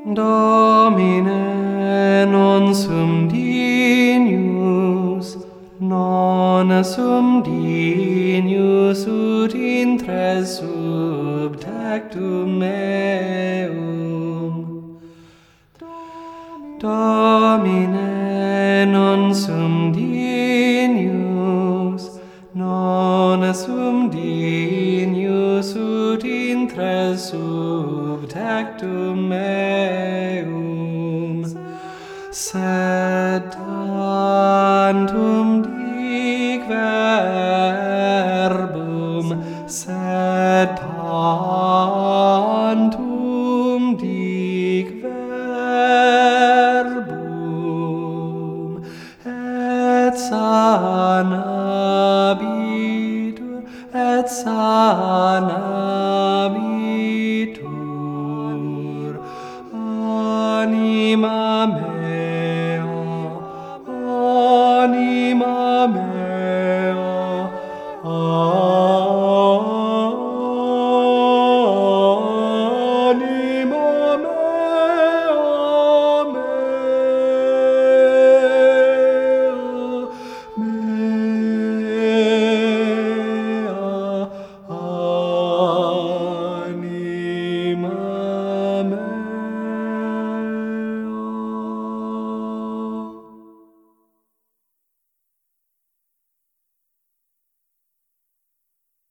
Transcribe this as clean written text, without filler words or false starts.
Domine, non sum dignus, non sum dignus ut intres sub tectum meum. Domine, non sum dignus, non sum dignus ut intres sub tectum meum, sed tantum dic verbum, sed tantum dic verbum, et sanabitur, et sanabitur anima mea, anima mea,